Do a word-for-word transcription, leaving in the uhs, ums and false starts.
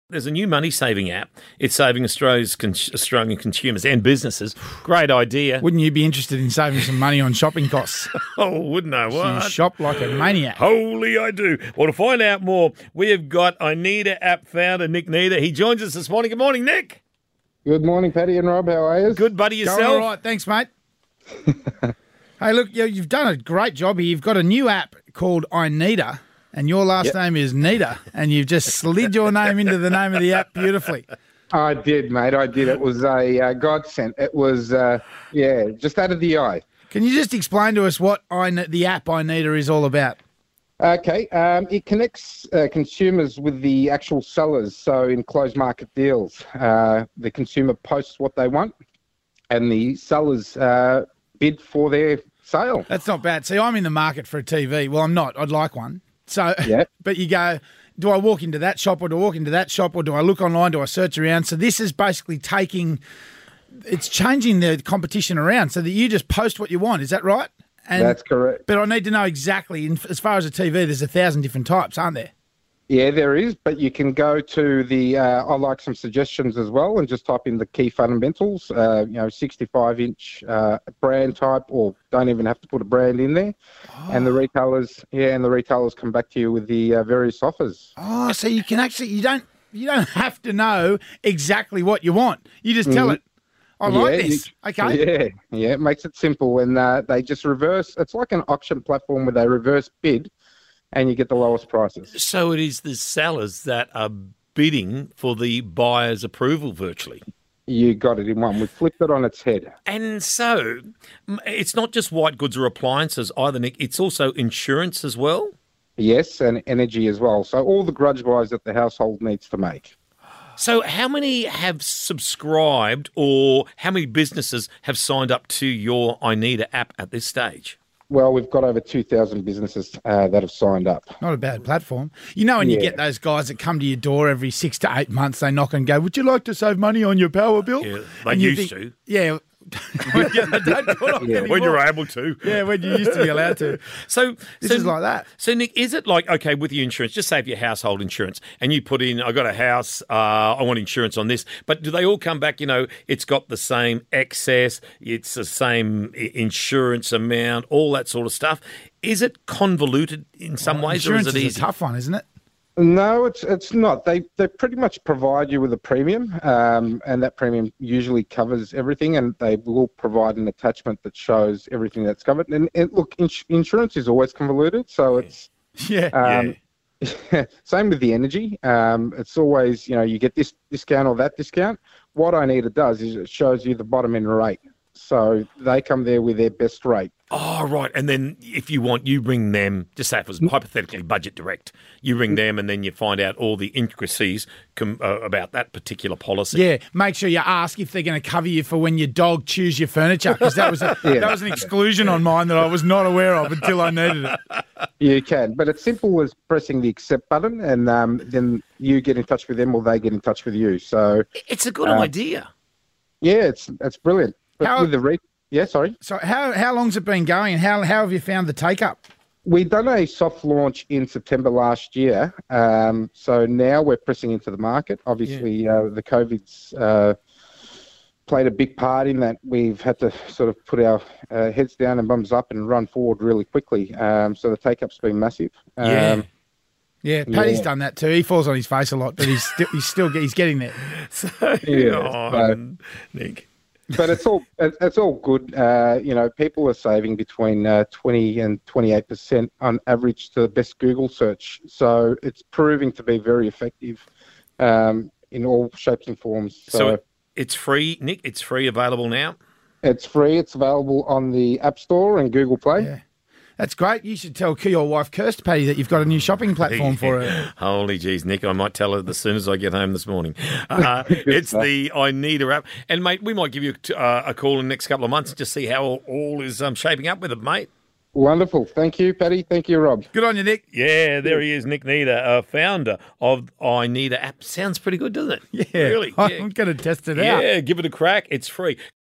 There's a new money-saving app. It's saving Australia's con- Australian consumers and businesses. Great idea. Wouldn't you be interested in saving some money on shopping costs? Oh, wouldn't I? You What? shop like a maniac. Holy, I do. Well, to find out more, we have got iNeeda app founder Nick Needa. He joins us this morning. Good morning, Nick. Good morning, Paddy and Rob. How are you? Good, buddy, yourself? Going all right. Thanks, mate. Hey, look, you- you've done a great job here. You've got a new app called iNeeda, and your last Yep. name is Needa, and you've just slid your name into the name of the app beautifully. I did, mate. I did. It was a uh, godsend. It was, uh, yeah, just out of the eye. Can you just explain to us what I, the app iNeeda is all about? Okay. Um, it connects uh, consumers with the actual sellers. So in closed market deals, uh, the consumer posts what they want, and the sellers uh, bid for their sale. That's not bad. See, I'm in the market for a T V. Well, I'm not. I'd like one. So, Yeah. but you go, do I walk into that shop or do I walk into that shop or do I look online? Do I search around? So this is basically taking, it's changing the competition around so that you just post what you want. Is that right? And, That's correct. But I need to know exactly, in, as far as a T V, there's a thousand different types, aren't there? Yeah, there is, but you can go to the, uh, I like some suggestions as well, and just type in the key fundamentals, uh, you know, sixty-five inch uh, brand type, or don't even have to put a brand in there. Oh. And the retailers, yeah, and the retailers come back to you with the uh, various offers. Oh, so you can actually, you don't, you don't have to know exactly what you want. You just tell Mm. it. I like Yeah, this. you- Okay. Yeah, yeah, it makes it simple, and uh, they just reverse. It's like an auction platform where they reverse bid, and you get the lowest prices. So it is the sellers that are bidding for the buyer's approval virtually. You got it in one. We flipped it on its head. And so m- it's not just white goods or appliances either, Nick. It's also insurance as well. Yes, and energy as well. So all the grudge buys that the household needs to make. So how many have subscribed or how many businesses have signed up to your iNeeda app at this stage? Well, we've got over two thousand businesses uh, that have signed up. Not a bad platform. You know, when you Yeah. get those guys that come to your door every six to eight months, they knock and go, would you like to save money on your power bill? Yeah, they And you used think- to. Yeah. Yeah, they don't do it Yeah. anymore. When you're able to. Yeah, when you used to be allowed to. So This so, is like that. So Nick, is it like, okay, with your insurance, just say for your household insurance, and you put in, I got a house, uh, I want insurance on this, but do they all come back, you know, it's got the same excess, it's the same i- insurance amount, all that sort of stuff? Is it convoluted in some ways, or Insurance is it is easy? a tough one, isn't it? No, it's it's not. They they pretty much provide you with a premium, um, and that premium usually covers everything, and they will provide an attachment that shows everything that's covered. And, and look, ins- insurance is always convoluted, so it's Yeah. um, same with the energy. Um, it's always, you know, you get this discount or that discount. What iNeeda does is it shows you the bottom end rate. So they come there with their best rate. Oh, right. And then if you want, you ring them, just say if it was hypothetically budget direct, you ring them and then you find out all the intricacies com- uh, about that particular policy. Yeah, make sure you ask if they're going to cover you for when your dog chews your furniture, because that was a, Yeah. that was an exclusion on mine that I was not aware of until I needed it. You can, but it's simple as pressing the accept button, and um, then you get in touch with them or they get in touch with you. So, It's a good Uh, idea. yeah, it's it's brilliant. But How- with the re- yeah, sorry. So how how long's it been going, and how how have you found the take up? We done a soft launch in September last year, um, so now we're pressing into the market. Obviously, uh, the COVID's uh, played a big part in that. We've had to sort of put our uh, heads down and bums up and run forward really quickly. Um, so the take up's been massive. Um, Yeah. Yeah, Paddy's Yeah. done that too. He falls on his face a lot, but he's still he's still he's getting there. So, Yeah, oh, so- Nick. but it's all it- it's all good. Uh, you know, people are saving between uh, twenty and twenty-eight percent on average to the best Google search. So it's proving to be very effective um, in all shapes and forms. So, So it's free, Nick. It's free, available now. it's free. It's available on the App Store and Google Play. Yeah. That's great. You should tell your wife, Kirst, Paddy, that you've got a new shopping platform for her. Holy jeez, Nick, I might tell her as soon as I get home this morning. Uh, it's stuff. the iNeeda app. And, mate, we might give you a, uh, a call in the next couple of months and just see how all, all is um, shaping up with it, mate. Wonderful. Thank you, Paddy. Thank you, Rob. Good on you, Nick. Yeah, there he is, Nick Needa, uh, founder of iNeeda app. Sounds pretty good, doesn't it? Yeah, Really? I'm Yeah. going to test it out. Yeah, give it a crack. It's free.